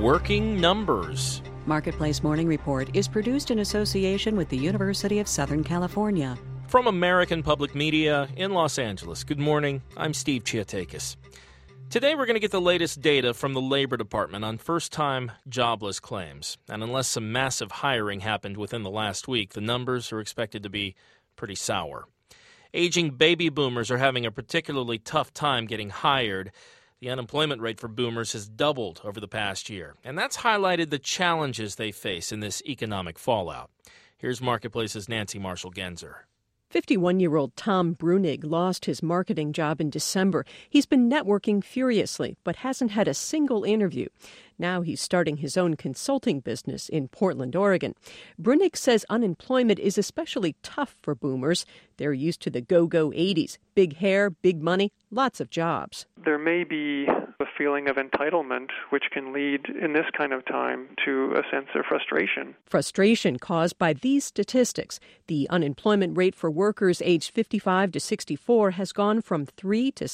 working numbers. Marketplace Morning Report is produced in association with the University of Southern California. From American Public Media in Los Angeles, good morning. I'm Steve Chiatakis. Today we're going to get the latest data from the Labor Department on first-time jobless claims. And unless some massive hiring happened within the last week, the numbers are expected to be pretty sour. Aging baby boomers are having a particularly tough time getting hired. The unemployment rate for boomers has doubled over the past year, and that's highlighted the challenges they face in this economic fallout. Here's Marketplace's Nancy Marshall-Genzer. 51-year-old Tom Brunig lost his marketing job in December. He's been networking furiously, but hasn't had a single interview. Now he's starting his own consulting business in Portland, Oregon. Brunig says unemployment is especially tough for boomers. They're used to the go-go 80s. Big hair, big money, lots of jobs. There may be a feeling of entitlement, which can lead in this kind of time to a sense of frustration. Frustration caused by these statistics. The unemployment rate for workers aged 55 to 64 has gone from 3 to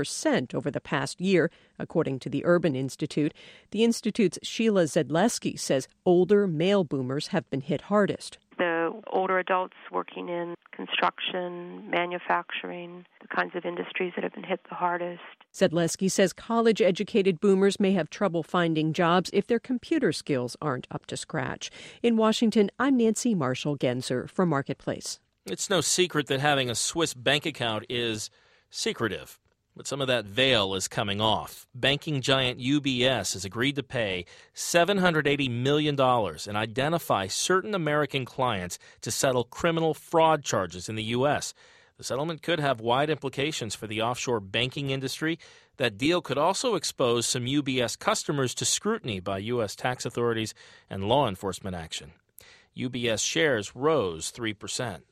6% over the past year, according to the Urban Institute. The Institute's Sheila Zedleski says older male boomers have been hit hardest. The older adults working in construction, manufacturing, the kinds of industries that have been hit the hardest. Zedleski says college-educated boomers may have trouble finding jobs if their computer skills aren't up to scratch. In Washington, I'm Nancy Marshall-Genzer for Marketplace. It's no secret that having a Swiss bank account is secretive. But some of that veil is coming off. Banking giant UBS has agreed to pay $780 million and identify certain American clients to settle criminal fraud charges in the U.S. The settlement could have wide implications for the offshore banking industry. That deal could also expose some UBS customers to scrutiny by U.S. tax authorities and law enforcement action. UBS shares rose 3%.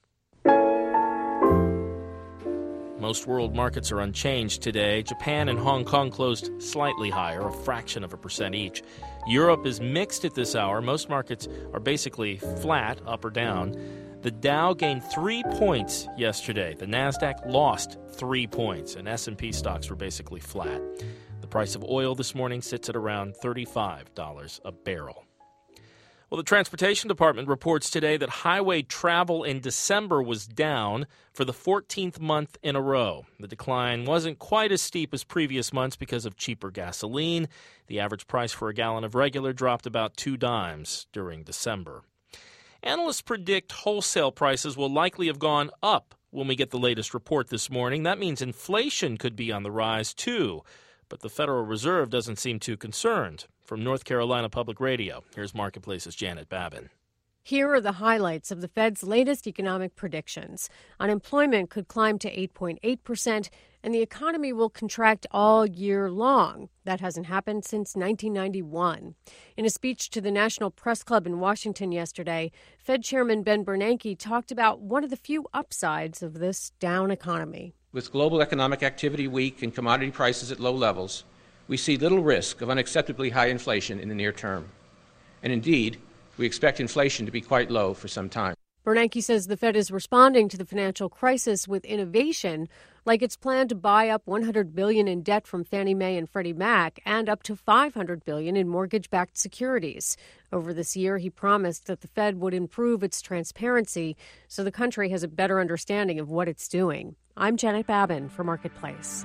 Most world markets are unchanged today. Japan and Hong Kong closed slightly higher, a fraction of a percent each. Europe is mixed at this hour. Most markets are basically flat, up or down. The Dow gained 3 points yesterday. The Nasdaq lost 3 points, and S&P stocks were basically flat. The price of oil this morning sits at around $35 a barrel. Well, the Transportation Department reports today that highway travel in December was down for the 14th month in a row. The decline wasn't quite as steep as previous months because of cheaper gasoline. The average price for a gallon of regular dropped about 2 dimes during December. Analysts predict wholesale prices will likely have gone up when we get the latest report this morning. That means inflation could be on the rise, too. But the Federal Reserve doesn't seem too concerned. From North Carolina Public Radio, here's Marketplace's Janet Babin. Here are the highlights of the Fed's latest economic predictions. Unemployment could climb to 8.8%, and the economy will contract all year long. That hasn't happened since 1991. In a speech to the National Press Club in Washington yesterday, Fed Chairman Ben Bernanke talked about one of the few upsides of this down economy. With global economic activity weak and commodity prices at low levels, we see little risk of unacceptably high inflation in the near term. And indeed, we expect inflation to be quite low for some time. Bernanke says the Fed is responding to the financial crisis with innovation, like its plan to buy up $100 billion in debt from Fannie Mae and Freddie Mac and up to $500 billion in mortgage-backed securities. Over this year, he promised that the Fed would improve its transparency so the country has a better understanding of what it's doing. I'm Janet Babin for Marketplace.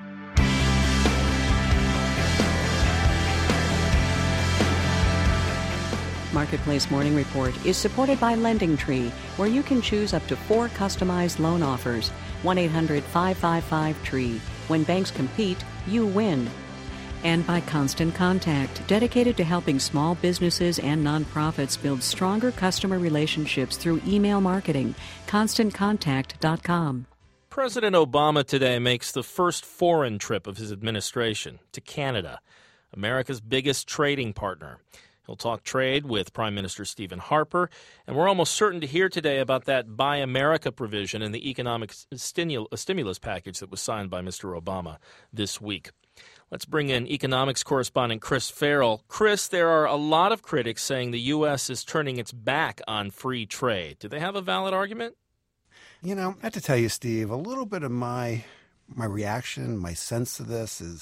Marketplace Morning Report is supported by LendingTree, where you can choose up to 4 customized loan offers. 1-800-555-TREE. When banks compete, you win. And by Constant Contact, dedicated to helping small businesses and nonprofits build stronger customer relationships through email marketing. ConstantContact.com. President Obama today makes the first foreign trip of his administration to Canada, America's biggest trading partner. He'll talk trade with Prime Minister Stephen Harper, and we're almost certain to hear today about that Buy America provision in the economic stimulus package that was signed by Mr. Obama this week. Let's bring in economics correspondent Chris Farrell. Chris, there are a lot of critics saying the U.S. is turning its back on free trade. Do they have a valid argument? You know, I have to tell you, Steve, a little bit of my reaction, my sense of this is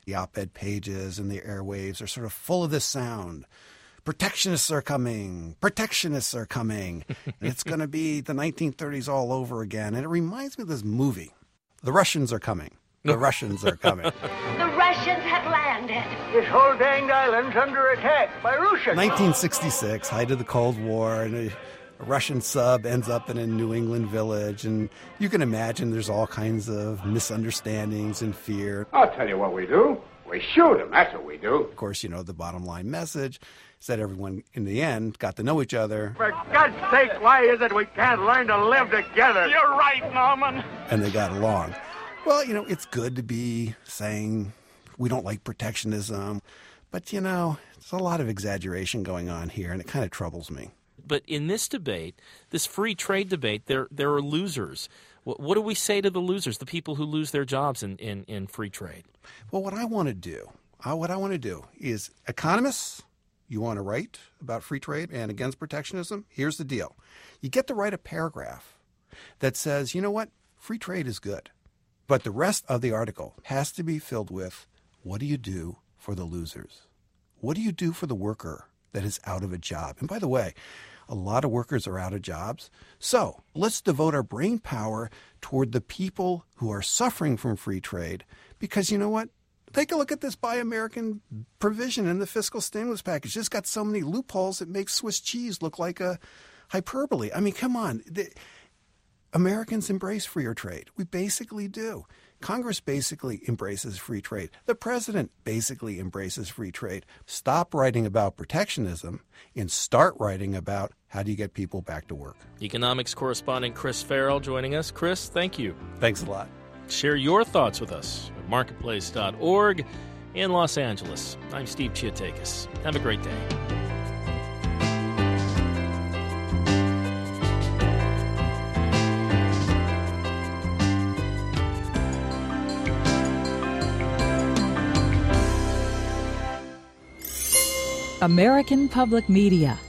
The op-ed pages and the airwaves are sort of full of this sound. Protectionists are coming. Protectionists are coming. And it's going to be the 1930s all over again. And it reminds me of this movie. The Russians are coming. The Russians are coming. The Russians have landed. This whole danged island's under attack by Russians. 1966, height of the Cold War, and a Russian sub ends up in a New England village. And you can imagine there's all kinds of misunderstandings and fear. I'll tell you what we do. We shoot them. That's what we do. Of course, you know, the bottom line message is that everyone, in the end, got to know each other. For God's sake, why is it we can't learn to live together? You're right, Norman. And they got along. Well, you know, it's good to be saying we don't like protectionism. But, you know, there's a lot of exaggeration going on here, and it kind of troubles me. But in this debate, this free trade debate, there are losers. What do we say to the losers, the people who lose their jobs in free trade? Well, what I want to do is economists, you want to write about free trade and against protectionism? Here's the deal. You get to write a paragraph that says, you know what, free trade is good. But the rest of the article has to be filled with, what do you do for the losers? What do you do for the worker that is out of a job? And by the way, a lot of workers are out of jobs. So let's devote our brain power toward the people who are suffering from free trade. Because you know what? Take a look at this Buy American provision in the fiscal stimulus package. It's got so many loopholes it makes Swiss cheese look like a hyperbole. I mean, come on. Americans embrace freer trade. We basically do. Congress basically embraces free trade. The president basically embraces free trade. Stop writing about protectionism and start writing about how do you get people back to work. Economics correspondent Chris Farrell joining us. Chris, thank you. Thanks a lot. Share your thoughts with us at marketplace.org in Los Angeles. I'm Steve Chiatakis. Have a great day. American Public Media